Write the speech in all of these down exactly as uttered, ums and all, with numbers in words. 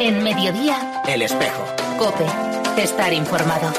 En Mediodía, El Espejo. COPE. Estar informado.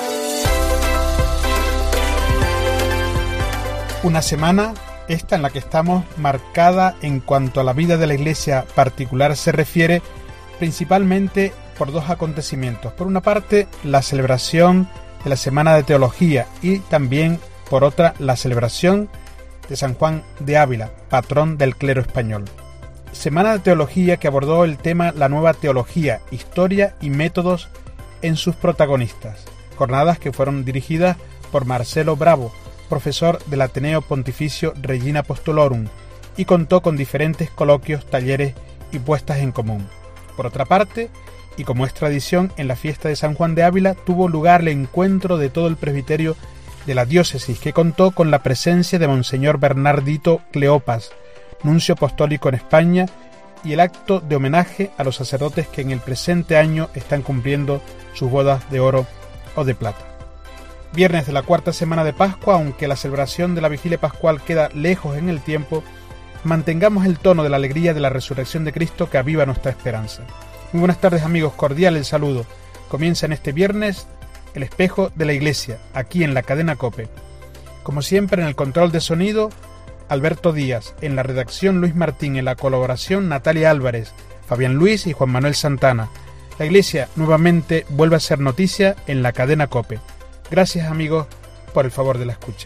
Una semana, esta en la que estamos, marcada en cuanto a la vida de la Iglesia particular se refiere, principalmente por dos acontecimientos. Por una parte, la celebración de la Semana de Teología y también, por otra, la celebración de San Juan de Ávila, patrón del clero español. Semana de Teología que abordó el tema La Nueva Teología, Historia y Métodos en sus protagonistas. Jornadas que fueron dirigidas por Marcelo Bravo, profesor del Ateneo Pontificio Regina Apostolorum, y contó con diferentes coloquios, talleres y puestas en común. Por otra parte, y como es tradición, en la fiesta de San Juan de Ávila tuvo lugar el encuentro de todo el presbiterio de la diócesis, que contó con la presencia de Monseñor Bernardito Cleopas, nuncio apostólico en España, y el acto de homenaje a los sacerdotes que en el presente año están cumpliendo sus bodas de oro o de plata. Viernes de la cuarta semana de Pascua, aunque la celebración de la vigilia pascual queda lejos en el tiempo, mantengamos el tono de la alegría de la resurrección de Cristo que aviva nuestra esperanza. Muy buenas tardes, amigos, cordial el saludo. Comienza en este viernes El Espejo de la Iglesia, aquí en la cadena COPE. Como siempre, en el control de sonido, Alberto Díaz, en la redacción Luis Martín, en la colaboración Natalia Álvarez, Fabián Luis y Juan Manuel Santana. La Iglesia nuevamente vuelve a ser noticia en la cadena COPE. Gracias, amigos, por el favor de la escucha.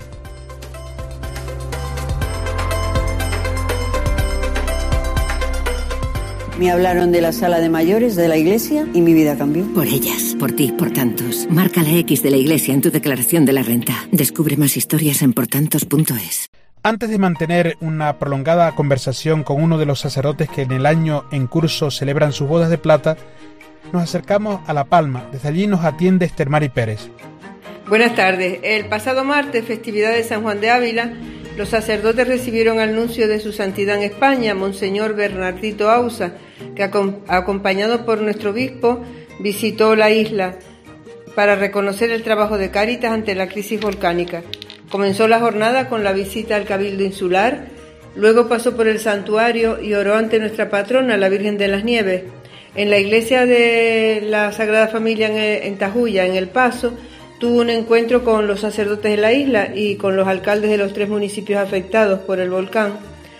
Me hablaron de la sala de mayores de la iglesia y mi vida cambió. Por ellas, por ti, por tantos. Marca la X de la iglesia en tu declaración de la renta. Descubre más historias en portantos punto es. Antes de mantener una prolongada conversación con uno de los sacerdotes que en el año en curso celebran sus bodas de plata, nos acercamos a La Palma. Desde allí nos atiende Esther Mari Pérez. Buenas tardes. El pasado martes, festividad de San Juan de Ávila, los sacerdotes recibieron al nuncio de su santidad en España, Monseñor Bernardito Ausa, que acompañado por nuestro obispo visitó la isla para reconocer el trabajo de Cáritas ante la crisis volcánica. Comenzó la jornada con la visita al Cabildo Insular, luego pasó por el santuario y oró ante nuestra patrona, la Virgen de las Nieves. En la iglesia de la Sagrada Familia en Tajuya, en El Paso, tuvo un encuentro con los sacerdotes de la isla y con los alcaldes de los tres municipios afectados por el volcán.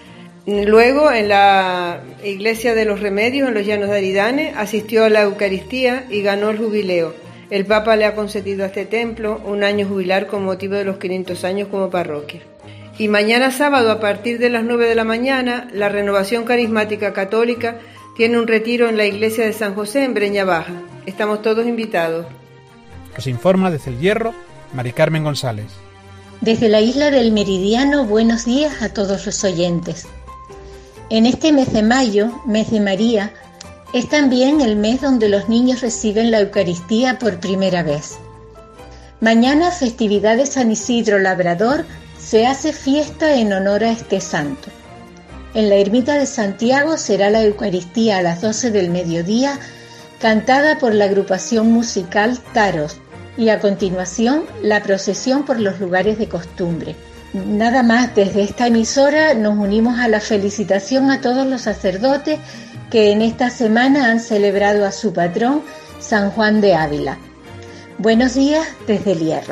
Luego, en la iglesia de los Remedios, en los Llanos de Aridane, asistió a la Eucaristía y ganó el jubileo. El Papa le ha concedido a este templo un año jubilar con motivo de los quinientos años como parroquia. Y mañana sábado, a partir de las nueve de la mañana, la Renovación Carismática Católica tiene un retiro en la iglesia de San José en Breña Baja. Estamos todos invitados. Nos informa desde El Hierro, Mari Carmen González. Desde la isla del Meridiano, buenos días a todos los oyentes. En este mes de mayo, mes de María, es también el mes donde los niños reciben la Eucaristía por primera vez. Mañana, festividad de San Isidro Labrador, se hace fiesta en honor a este santo. En la ermita de Santiago será la Eucaristía a las doce del mediodía, cantada por la agrupación musical Taros, y a continuación la procesión por los lugares de costumbre. Nada más, desde esta emisora nos unimos a la felicitación a todos los sacerdotes que en esta semana han celebrado a su patrón, San Juan de Ávila. Buenos días desde El Hierro.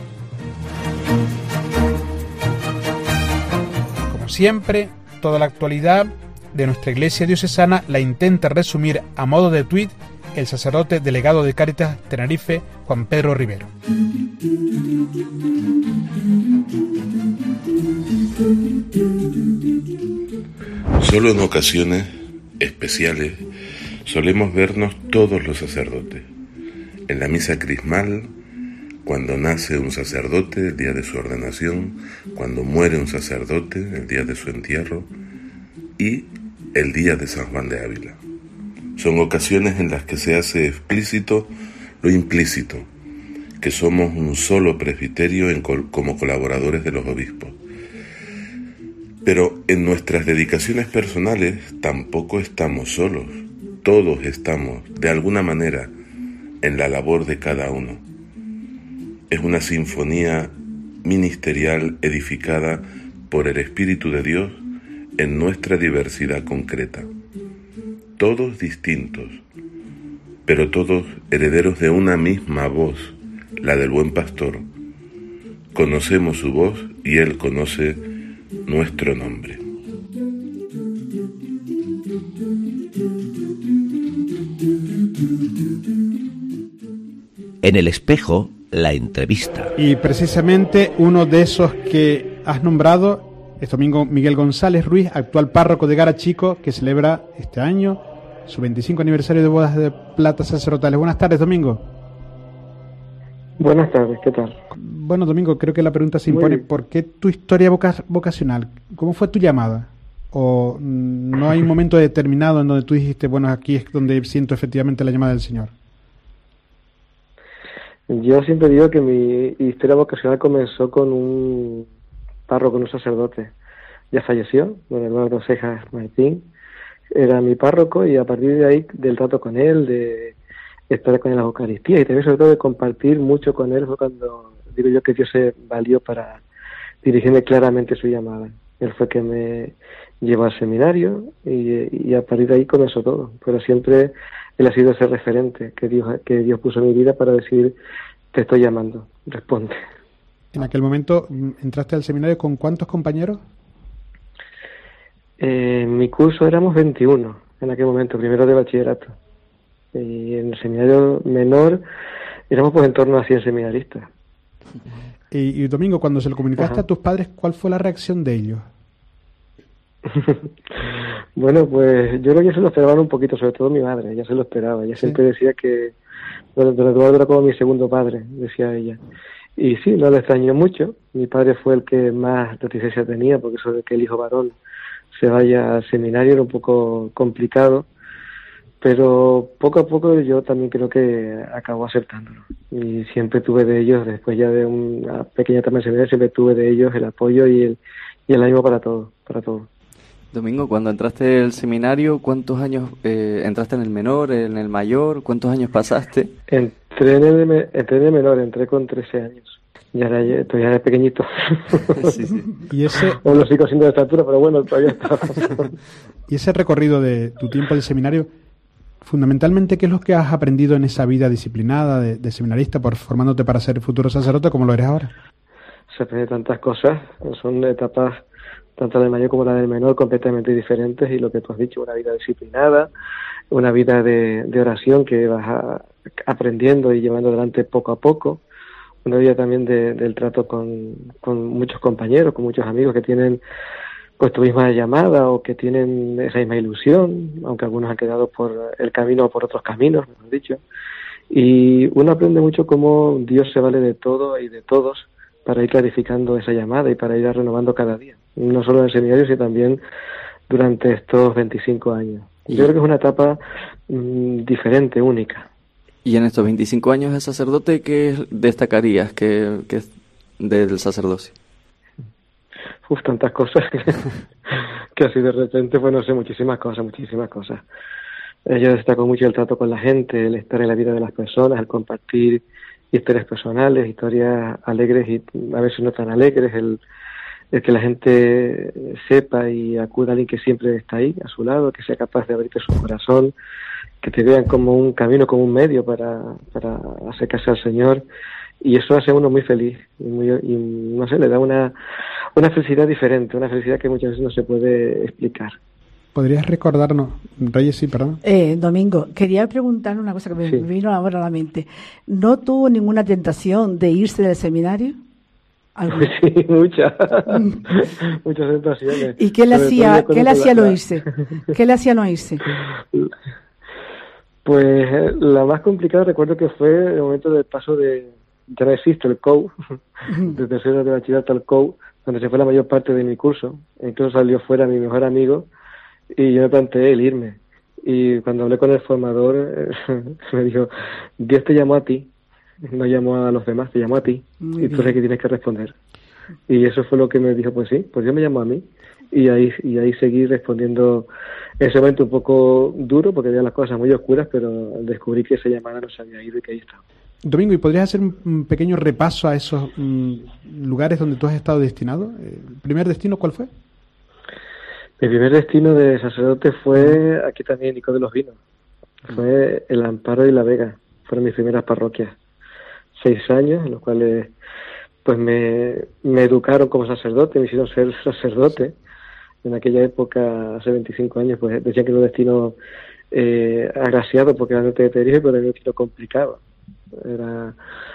Como siempre, toda la actualidad de nuestra iglesia diocesana la intenta resumir a modo de tuit el sacerdote delegado de Cáritas Tenerife, Juan Pedro Rivero. Solo en ocasiones especiales solemos vernos todos los sacerdotes. En la misa crismal, cuando nace un sacerdote, el día de su ordenación, cuando muere un sacerdote, el día de su entierro, y el día de San Juan de Ávila. Son ocasiones en las que se hace explícito lo implícito, que somos un solo presbiterio en col- como colaboradores de los obispos. Pero en nuestras dedicaciones personales tampoco estamos solos, todos estamos, de alguna manera, en la labor de cada uno. Es una sinfonía ministerial edificada por el Espíritu de Dios en nuestra diversidad concreta. Todos distintos, pero todos herederos de una misma voz, la del buen pastor. Conocemos su voz y Él conoce nuestro nombre. En el espejo, la entrevista. Y precisamente uno de esos que has nombrado es Domingo Miguel González Ruiz, actual párroco de Gara Chico, que celebra este año su veinticinco aniversario de bodas de plata sacerdotales. Buenas tardes, Domingo. Buenas tardes, ¿qué tal? Bueno, Domingo, creo que la pregunta se impone, ¿por qué tu historia voca- vocacional? ¿Cómo fue tu llamada? ¿O no hay un momento determinado en donde tú dijiste, bueno, aquí es donde siento efectivamente la llamada del Señor? Yo siempre digo que mi historia vocacional comenzó con un párroco, con un sacerdote. Ya falleció, don Eduardo Cejas Martín, era mi párroco, y a partir de ahí, del trato con él, de estar con él en las Eucaristías y también sobre todo de compartir mucho con él, fue cuando digo yo que Dios se valió para dirigirme claramente su llamada. Él fue que me llevó al seminario y, y a partir de ahí comenzó todo, pero siempre él ha sido ese referente que Dios, que Dios puso en mi vida para decir, te estoy llamando, responde. En aquel momento, ¿entraste al seminario con cuántos compañeros? Eh, en mi curso éramos veintiuno en aquel momento, primero de bachillerato. Y en el seminario menor éramos pues en torno a cien seminaristas. Y, y Domingo, cuando se lo comunicaste Ajá. a tus padres, ¿cuál fue la reacción de ellos? Bueno, pues yo creo que ya se lo esperaban un poquito, sobre todo mi madre, ya se lo esperaba. Ella Sí. siempre decía que bueno, don Eduardo era como mi segundo padre, decía ella. Y sí, no lo extrañó mucho. Mi padre fue el que más reticencia tenía, porque eso de que el hijo varón se vaya al seminario era un poco complicado, pero poco a poco yo también creo que acabó aceptándolo. Y siempre tuve de ellos, después ya de una pequeña etapa en seminario, siempre tuve de ellos el apoyo y el, y el ánimo para todo, para todo. Domingo, cuando entraste al seminario, ¿cuántos años eh, entraste en el menor, en el mayor? ¿Cuántos años pasaste? Entré en el, me- entré en el menor, entré con trece años. Ya era, ya- todavía era pequeñito. Sí, sí. Y ese, No lo sigo siendo de estatura, pero bueno, todavía está. y ese recorrido de tu tiempo de seminario, fundamentalmente, ¿qué es lo que has aprendido en esa vida disciplinada de, de seminarista, por formándote para ser futuro sacerdote como lo eres ahora? Se aprende tantas cosas, son etapas, tanto la del mayor como la del menor, completamente diferentes, y lo que tú has dicho, una vida disciplinada, una vida de, de oración que vas a- aprendiendo y llevando adelante poco a poco, una vida también de, del trato con, con muchos compañeros, con muchos amigos que tienen pues tu misma llamada o que tienen esa misma ilusión, aunque algunos han quedado por el camino o por otros caminos, mejor dicho. Y uno aprende mucho cómo Dios se vale de todo y de todos para ir clarificando esa llamada y para ir renovando cada día, no solo en el seminario, sino también durante estos veinticinco años. Yo creo que es una etapa mmm, diferente, única. Y en estos veinticinco años de sacerdote, ¿qué destacarías que, que es del sacerdocio? Uf, tantas cosas que, que así de repente, pues no sé, muchísimas cosas, muchísimas cosas. Eh, yo destaco mucho el trato con la gente, el estar en la vida de las personas, el compartir historias personales, historias alegres y a veces no tan alegres, el, el que la gente sepa y acuda a alguien que siempre está ahí, a su lado, que sea capaz de abrirte su corazón, que te vean como un camino, como un medio para, para acercarse al Señor. Y eso hace a uno muy feliz y, muy, y no sé, le da una, una felicidad diferente, una felicidad que muchas veces no se puede explicar. ¿Podrías recordarnos, Reyes, sí, perdón? Eh, Domingo, quería preguntar una cosa que me Sí. vino ahora a la mente. ¿No tuvo ninguna tentación de irse del seminario? ¿Alguna? Sí, muchas, muchas tentaciones. ¿Y qué le Sobre todo hacía, me acuerdo qué le con hacía la- no irse? ¿Qué le hacía no irse? Pues eh, la más complicada recuerdo que fue el momento del paso de, ya no existe el C O U, de tercero de bachillerato al C O U, donde se fue la mayor parte de mi curso. Incluso salió fuera mi mejor amigo y yo me planteé el irme. Y cuando hablé con el formador, eh, me dijo, Dios te llamó a ti, no llamó a los demás, te llamó a ti, Muy y tú bien. eres el que tienes que responder. Y eso fue lo que me dijo, pues sí, pues Dios me llamó a mí. Y ahí y ahí seguí respondiendo ese momento un poco duro, porque veía las cosas muy oscuras, pero descubrí que esa llamada no se había ido y que ahí estaba. Domingo, ¿y podrías hacer un, un pequeño repaso a esos mm, lugares donde tú has estado destinado? ¿El primer destino cuál fue? Mi primer destino de sacerdote fue aquí también, Nico de los Vinos. Fue el Amparo y La Vega, fueron mis primeras parroquias. Seis años, en los cuales pues me, me educaron como sacerdote, me hicieron ser sacerdote. En aquella época, hace veinticinco años, pues decían que era un destino eh, agraciado porque era norte de Tenerife, pero era un destino complicado. Era,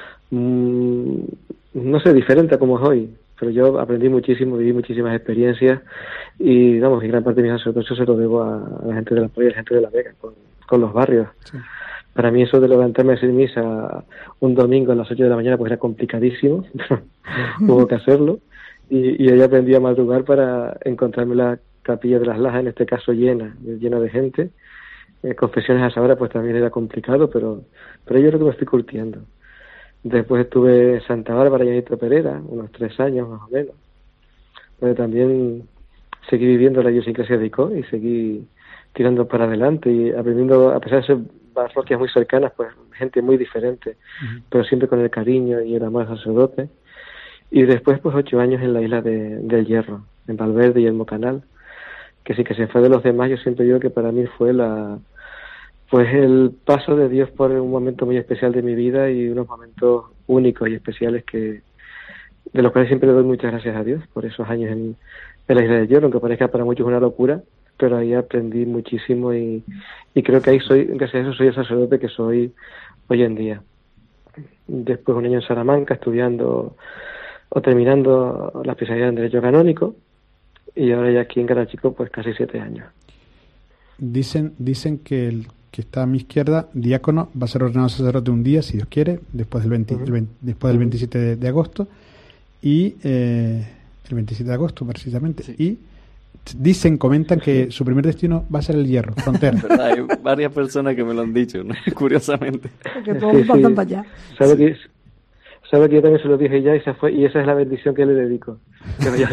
mmm, no sé, diferente a como es hoy. Pero yo aprendí muchísimo, viví muchísimas experiencias y, vamos, y gran parte de mi sacerdocio se lo debo a, a la gente de la Polla y a la gente de La Vega, con, con los barrios. Sí. Para mí eso de levantarme a hacer misa un domingo a las ocho de la mañana pues era complicadísimo, hubo que hacerlo, y, y ahí aprendí a madrugar para encontrarme la capilla de las Lajas, en este caso llena, llena de gente. Eh, confesiones a esa hora pues también era complicado, pero, pero yo creo que me estoy curtiendo. Después estuve en Santa Bárbara y en Nitro Perera, unos tres años más o menos, donde también seguí viviendo la idiosincrasia de Icó y seguí tirando para adelante y aprendiendo, a pesar de ser parroquias muy cercanas, pues gente muy diferente, uh-huh. pero siempre con el cariño y el amor al sacerdote. Y después pues ocho años en la isla de, del Hierro, en Valverde y el Mocanal, que sí que se fue de los demás. Yo siempre digo que para mí fue la pues el paso de Dios por un momento muy especial de mi vida y unos momentos únicos y especiales que de los cuales siempre le doy muchas gracias a Dios por esos años en, en la isla del Hierro, aunque parezca para muchos una locura, pero ahí aprendí muchísimo y, y creo que ahí soy, gracias a eso soy el sacerdote que soy hoy en día. Después un año en Salamanca estudiando o terminando la especialidad en Derecho Canónico y ahora ya aquí en Garachico pues casi siete años. Dicen, dicen que el que está a mi izquierda, diácono, va a ser ordenado sacerdote un día, si Dios quiere, después del, veinte, uh-huh. el veinte, después del veintisiete de, de agosto, y eh, el veintisiete de agosto precisamente, sí. y dicen, comentan que su primer destino va a ser el Hierro, frontera. ¿Verdad? Hay varias personas que me lo han dicho, ¿no? Curiosamente. Que todos sí, pasan sí. para allá. ¿Sabe sí. que, sabe que yo también se lo dije ya y, se fue, y esa es la bendición que le dedico. Que vaya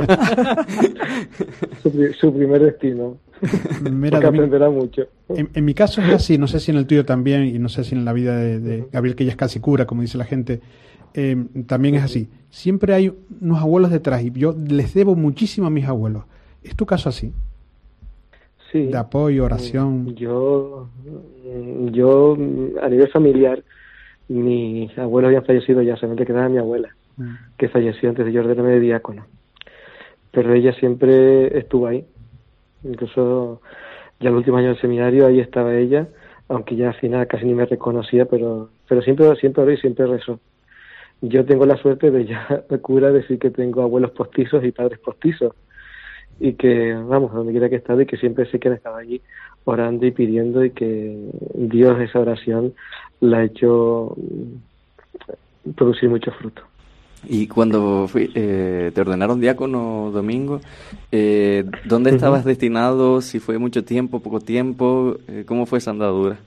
su, su primer destino. Mira, porque aprenderá mucho. En, en mi caso es así, no sé si en el tuyo también, y no sé si en la vida de, de Gabriel, que ya es casi cura, como dice la gente, eh, también es así. Siempre hay unos abuelos detrás y yo les debo muchísimo a mis abuelos. ¿Es tu caso así? Sí. De apoyo, oración. Yo, yo a nivel familiar, mis abuelos habían fallecido ya, solamente quedaba mi abuela, mm. que falleció antes de yo ordenarme de diácono. Pero ella siempre estuvo ahí. Incluso ya el último año del seminario ahí estaba ella, aunque ya al final casi ni me reconocía, pero pero siempre siempre oré y siempre rezó. Yo tengo la suerte de ya cura decir que tengo abuelos postizos y padres postizos y que, vamos, donde quiera que he estado y que siempre sé que han estado allí orando y pidiendo y que Dios esa oración la ha hecho producir mucho fruto. Y cuando fui, eh, te ordenaron diácono, Domingo, eh, ¿dónde estabas uh-huh. destinado? Si fue mucho tiempo, poco tiempo, eh, ¿cómo fue esa andadura?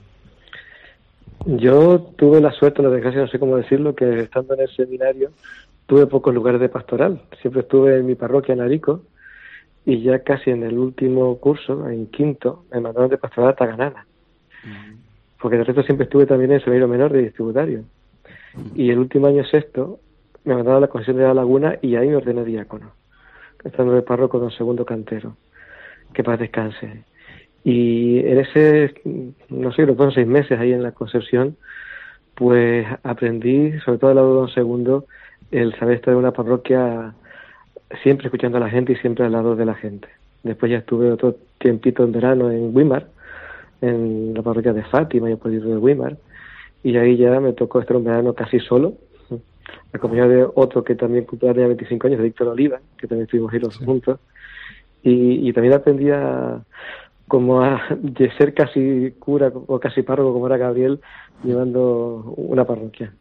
Yo tuve la suerte, la desgracia, no sé cómo decirlo, que estando en el seminario tuve pocos lugares de pastoral. Siempre estuve en mi parroquia en Arico y ya casi en el último curso, en quinto, me mandaron de pastoral a Taganana. Uh-huh. Porque de resto siempre estuve también en el seminario menor de distributario. Uh-huh. Y el último año sexto me mandaron a la Concesión de la Laguna y ahí me ordené diácono, estando de párroco don Segundo Cantero, que paz descanse. Y en ese, no sé, los dos o seis meses ahí en la Concepción, pues aprendí, sobre todo al lado de don Segundo, el saber estar en una parroquia siempre escuchando a la gente y siempre al lado de la gente. Después ya estuve otro tiempito en verano en Weimar, en la parroquia de Fátima y el pueblo de Weimar, y ahí ya me tocó estar un verano casi solo, acompañado de otro que también cumplía veinticinco años, de Víctor Oliva, que también estuvimos ahí los sí. juntos, y, y también aprendí a, como a de ser casi cura o casi párroco como era Gabriel, llevando una parroquia.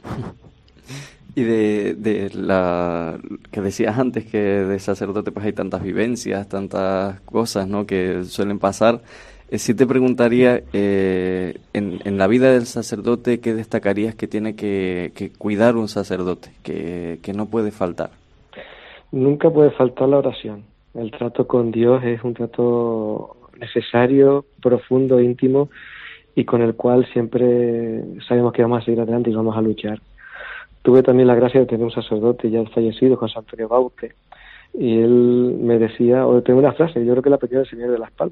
Y de, de la que decías antes, que de sacerdote pues hay tantas vivencias, tantas cosas, ¿no?, que suelen pasar. Eh, sí te preguntaría, eh, en, en la vida del sacerdote, ¿qué destacarías que tiene que, que cuidar un sacerdote, que, que no puede faltar? Nunca puede faltar la oración. El trato con Dios es un trato necesario, profundo, íntimo, y con el cual siempre sabemos que vamos a seguir adelante y vamos a luchar. Tuve también la gracia de tener un sacerdote ya fallecido, José Antonio Baute, y él me decía, o tengo una frase, yo creo que la aprendí en el Seminario de Las Palmas,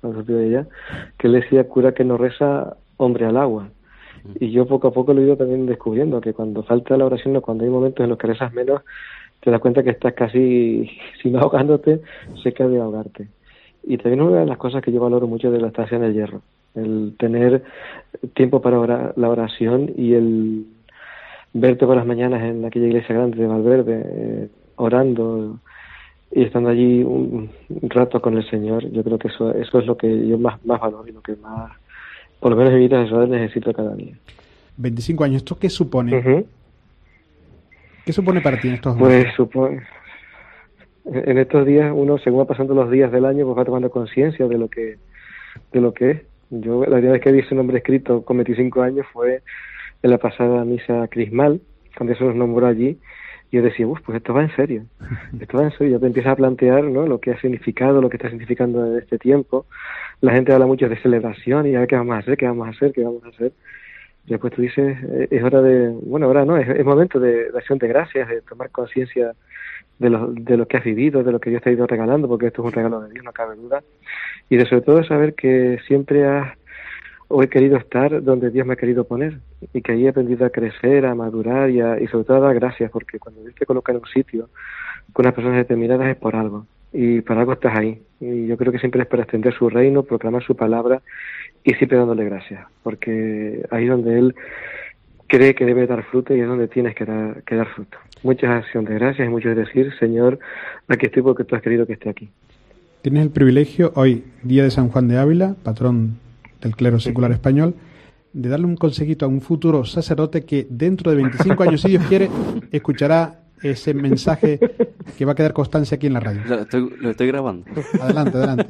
cuando supe de ella, que él decía, cura que no reza, hombre al agua. Y yo poco a poco lo he ido también descubriendo, que cuando falta la oración, o cuando hay momentos en los que rezas menos, te das cuenta que estás casi, si no ahogándote, cerca de ahogarte. Y también una de las cosas que yo valoro mucho de la estancia en el Hierro, el tener tiempo para orar, la oración, y el verte por las mañanas en aquella iglesia grande de Valverde, eh, orando y estando allí un, un rato con el Señor. Yo creo que eso eso es lo que yo más, más valoro y lo que más, por lo menos en mi vida sexual, necesito cada día. veinticinco años, ¿esto qué supone? Uh-huh. ¿Qué supone para ti en estos pues momentos? supone en estos días, uno según va pasando los días del año, pues va tomando conciencia de lo que de lo que es. Yo la primera vez que vi ese nombre escrito con veinticinco años fue en la pasada misa crismal, cuando eso nos nombró allí, y yo decía, uff, pues esto va en serio, esto va en serio. Ya te empiezas a plantear, ¿no?, lo que ha significado, lo que está significando en este tiempo. La gente habla mucho de celebración, y a ver qué vamos a hacer, qué vamos a hacer, qué vamos a hacer. Y después tú dices, eh, es hora de, bueno, ahora no, es, es momento de, de acción de gracias, de tomar conciencia de lo, de lo que has vivido, de lo que Dios te ha ido regalando, porque esto es un regalo de Dios, no cabe duda. Y de sobre todo saber que siempre has o he querido estar donde Dios me ha querido poner, y que ahí he aprendido a crecer, a madurar y, a, y sobre todo a dar gracias, porque cuando Dios te coloca en un sitio con unas personas determinadas es por algo, y por algo estás ahí. Y yo creo que siempre es para extender su reino, proclamar su palabra y siempre dándole gracias, porque ahí es donde Él cree que debe dar fruto y es donde tienes que dar, que dar fruto. Muchas acciones de gracias y mucho es decir, Señor, aquí estoy porque tú has querido que esté aquí. Tienes el privilegio hoy, día de San Juan de Ávila, patrón del clero secular español, de darle un consejito a un futuro sacerdote que dentro de veinticinco años, si Dios quiere, escuchará ese mensaje que va a quedar constancia aquí en la radio. Lo estoy, lo estoy grabando. Adelante, adelante.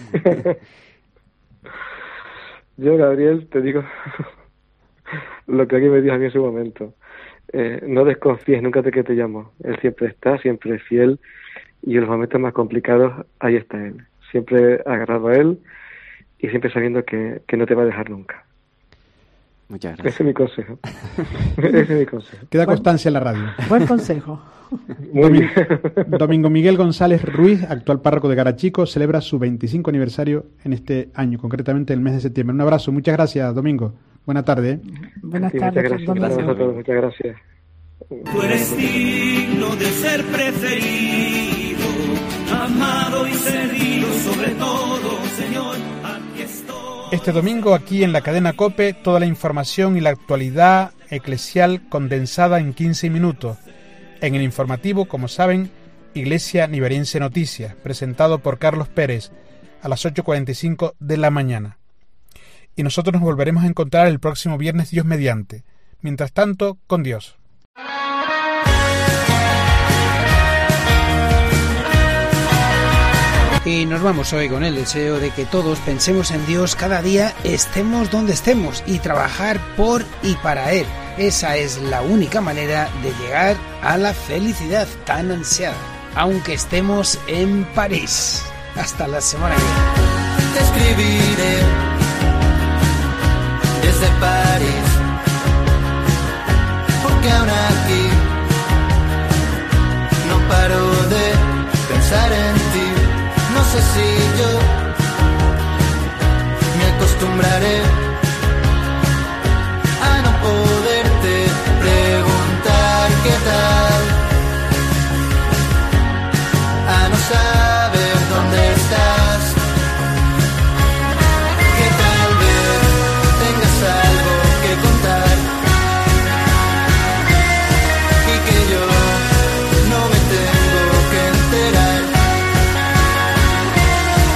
Yo, Gabriel, te digo lo que alguien me dijo a mí en su momento. Eh, no desconfíes nunca de que te llamo. Él siempre está, siempre es fiel, y en los momentos más complicados, ahí está Él. Siempre agarrado a Él, y siempre sabiendo que, que no te va a dejar nunca. Muchas gracias. Ese es mi consejo. Ese es mi consejo. Queda constancia en la radio. Buen consejo. Muy bien. Domingo Miguel González Ruiz, actual párroco de Garachico, celebra su veinticinco aniversario en este año, concretamente el mes de septiembre. Un abrazo, muchas gracias, Domingo. Buena tarde. ¿eh? Buenas sí, tardes. Muchas gracias. Gracias a todos, muchas gracias. Tú eres digno de ser preferido, amado y servido sobre todo, Señor. Aquí estoy. Este domingo aquí en la cadena COPE, toda la información y la actualidad eclesial condensada en quince minutos. En el informativo, como saben, Iglesia Niveriense Noticias, presentado por Carlos Pérez a las ocho cuarenta y cinco de la mañana. Y nosotros nos volveremos a encontrar el próximo viernes, Dios mediante. Mientras tanto, con Dios. Y nos vamos hoy con el deseo de que todos pensemos en Dios cada día, estemos donde estemos, y trabajar por y para Él. Esa es la única manera de llegar a la felicidad tan ansiada, aunque estemos en París. Hasta la semana que viene. Te escribiré desde París, porque aún aquí no paro de pensar en ti. No sé si yo me acostumbraré a no poderte preguntar qué tal, a no saber dónde estás, que tal vez tengas algo que contar y que yo no me tengo que enterar.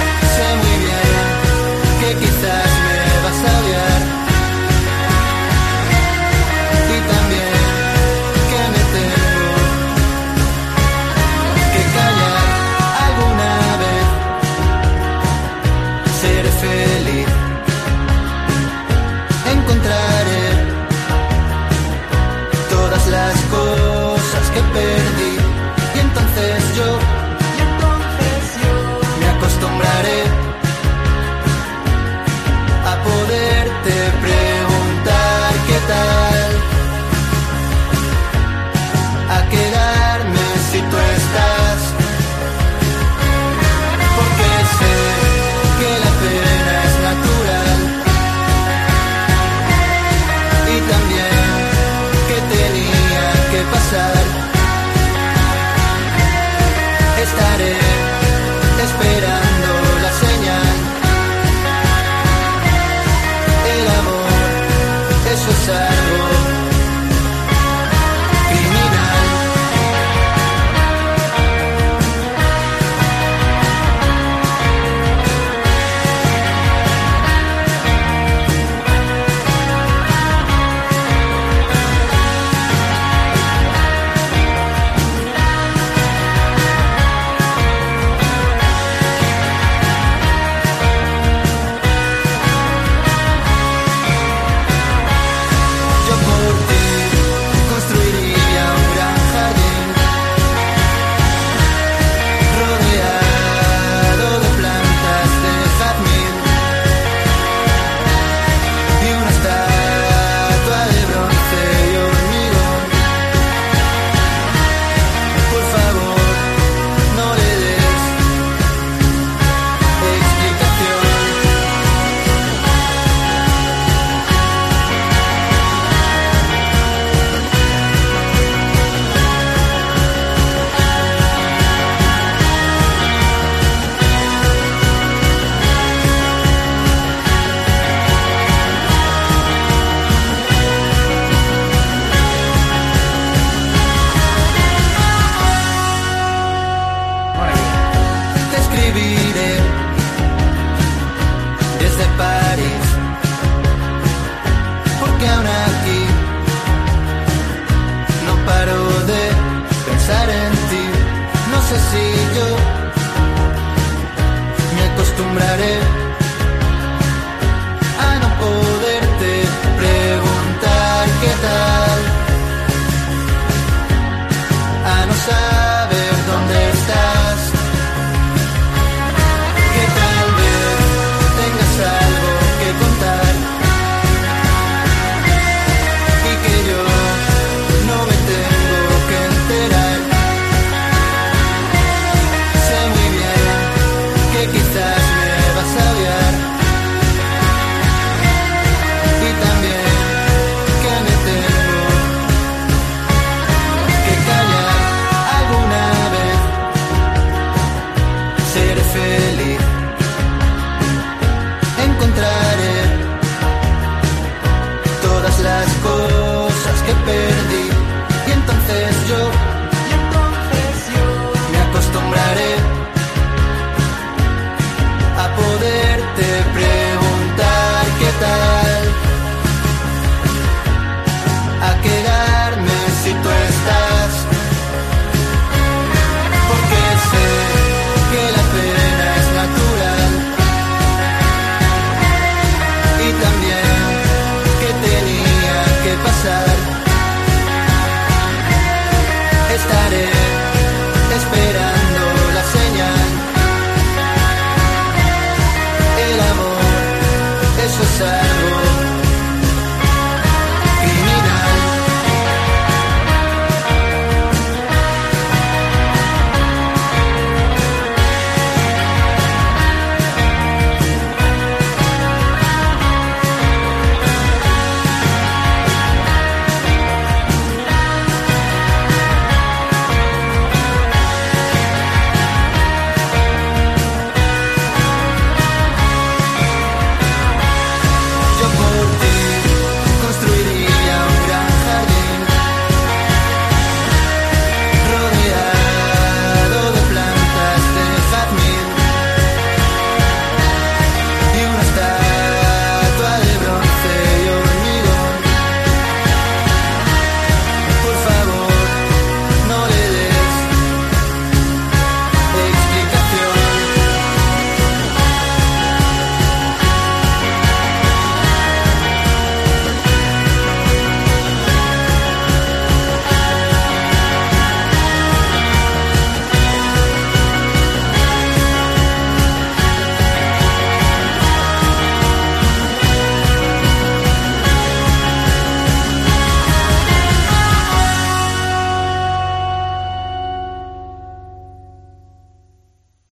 encontraré